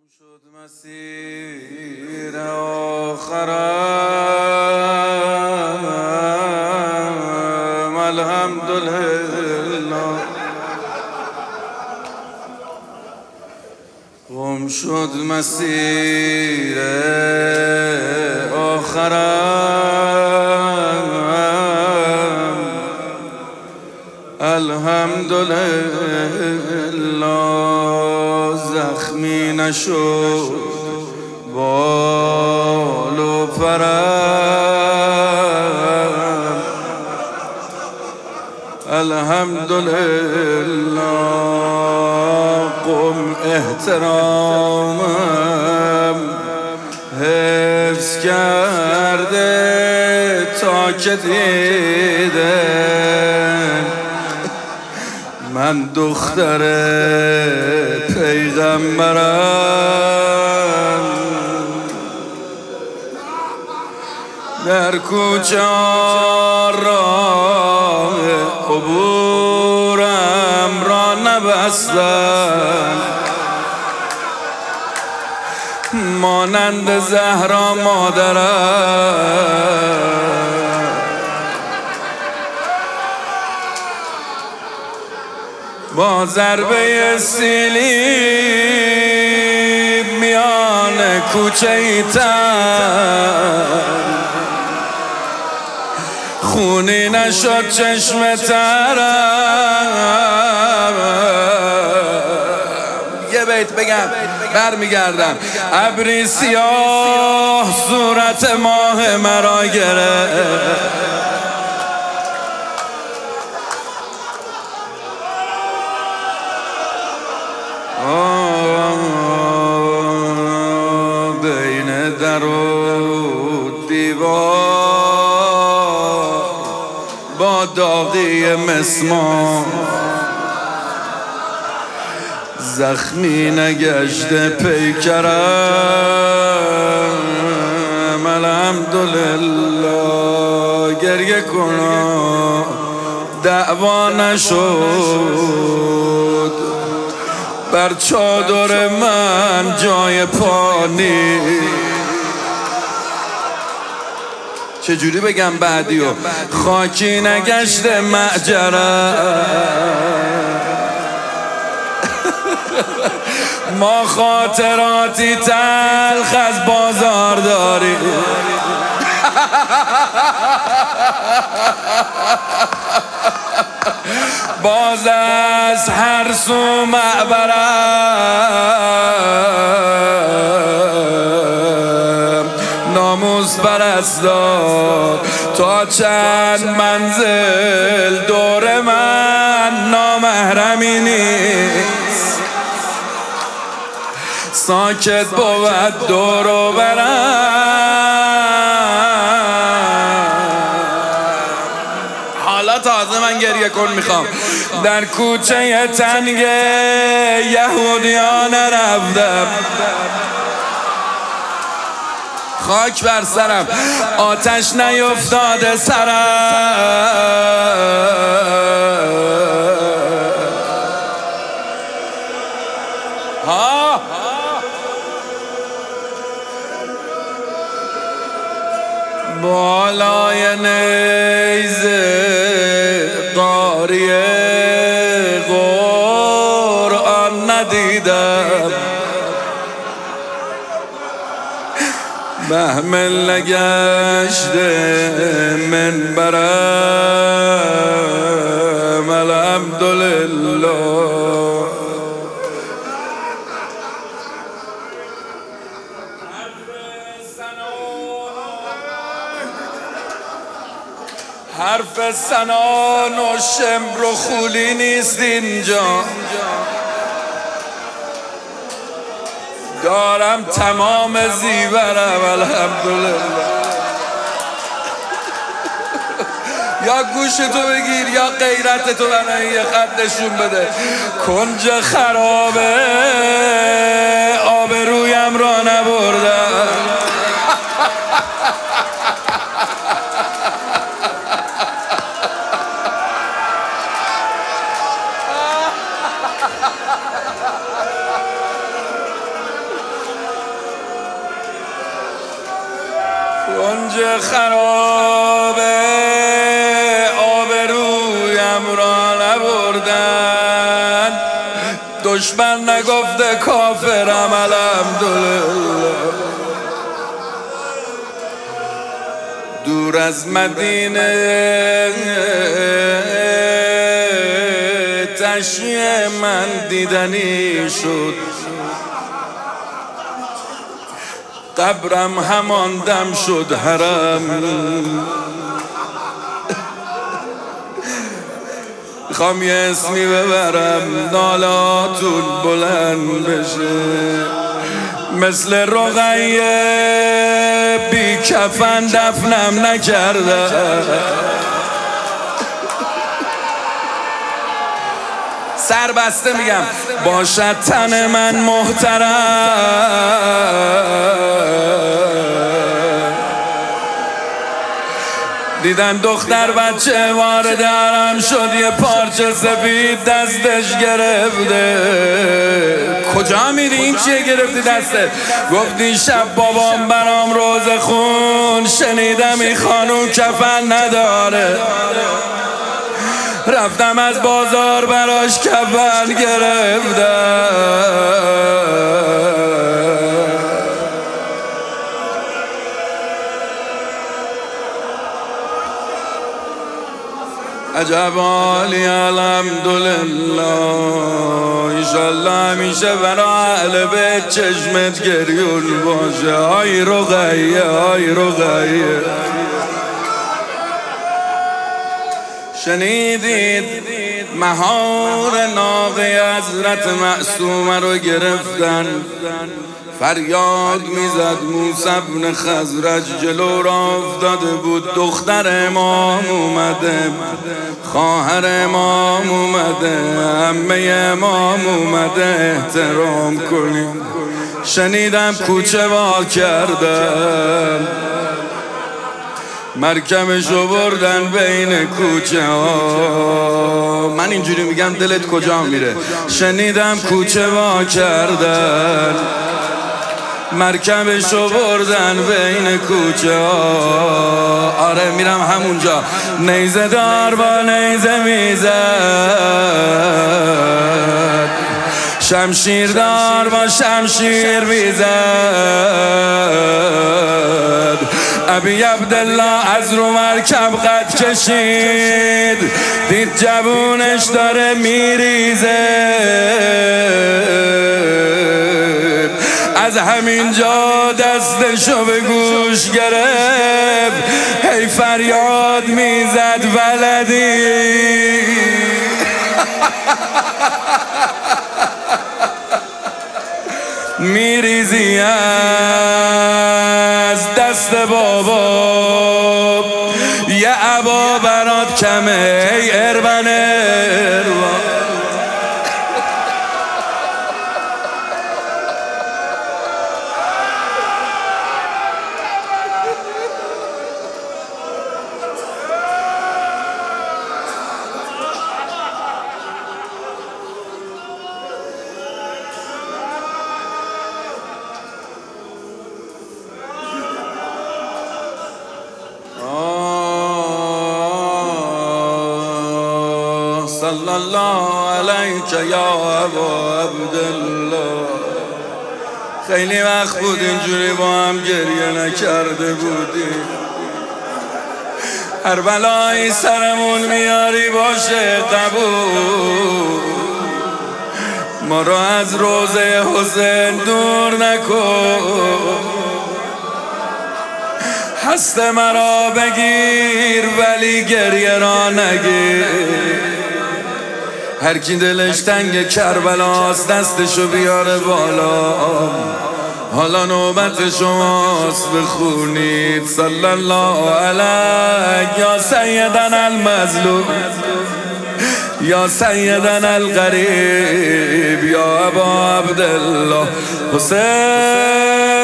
شد مسیر آخرم الحمدلله گم شد مسیر آخرم الحمدلله زخمی نشد بال و پرم الحمدلله قم احترامم حفظ کرده تا که دیدم من دختر پیغمبرم در کوچه راه عبورم را نبستم مانند زهرا مادرم با ضربه سیلی میان کوچه ایتن خونی نشد چشم ترم یه بیت بگم برمیگردم ابری سیاه صورت ماه مرا گرفت بین در و دیوار با داغی مسمار زخمی نگشته پیکرم الحمدلله گریه کنم دعوا نشد بر چادر من جای پانی چجوری بگم بعدیو خاکی نگشته معجرم ما خاطراتی تلخ از بازار داریم باز از هر سو معبرم ناموس پرستار تا چند منزل دور من نامحرمی نیست ساکت بود دور و برم حالا تازه من گریه کن میخوام در کوچه تنگ یهودیان رفتم خاک بر سرم آتش نیفتاده سرم بالای نیزه قاریه قرآن ندیدم محمل نگشته منبرم الحمدلله حرف سنان و شمر و خولی نیست اینجا دارم تمام زیورم الحمدلله یا گوشتو بگیر یا غیرتتو برای یه خط نشون بده کنج خرابه آبرویم را نبردم کنج خرابه آبرویم را نبردن، دشمن نگفته کافرم الحمدلله. دور از مدینه تشییع من دیدنی شد، قبرم همان دم شد حرم. میخوام یه اسمی ببرم نالاتون بلند بشه، مثل رقیه بی کفن دفنم نکرده، سر بسته میگم باشد تن من محترم. دیدن دختر بچه وارد حرم شد، یه پارچه سفید دستش گرفته. کجا میری؟ این چیه گرفتی دستت؟ گفتی شب بابام برام روزه خون، شنیدم این خانوم کفن نداره، رفتم از بازار براش کفن گرفتم. عجب حالی الحمدلله، ایشالله همیشه برا اهل بیت چشمت گریون باشه. آی رقیه آی رقیه، شنیدید مهار ناقه حضرت معصومه رو گرفتن، فریاد میزد. موسی بن خزرج جلو را افتاده بود، دختر امام اومده، خواهر امام اومده، عمه امام اومده، احترام کنیم. شنیدم کوچه وا کردن، مرکبشو بردن بین کوچه ها. من اینجوری میگم دلت کجا میره؟ شنیدم کوچه وا کردن، مرکبشو بردن بین کوچه ها. آره میرم همونجا. نیزه دار با نیزه میزد، شمشیر دار با شمشیر میزد. ابی عبدالله از رو مرکب قد کشید، دید جوونش داره میریزه، از همینجا دستشو به گوش گرفت، هی فریاد میزد ولدی. میریزی از دست بابا، یه عبا برات کمه ای اربن اربن. صلی الله علیک یا ابا عبدالله. خیلی وقت بود اینجوری با هم گریه نکرده بودیم. هر بلایی سرمون میاری باشه قبول، ما رو از روضه حسین دور نکن. هست مرا بگیر ولی گریه را نگیر. هر کی دلش تنگ کربلاست دستشو بیاره بالا، حالا نوبت شماست بخونید. صلی الله علیک یا سیدنا المظلوم، یا سیدنا الغریب، یا ابا عبدالله حسین.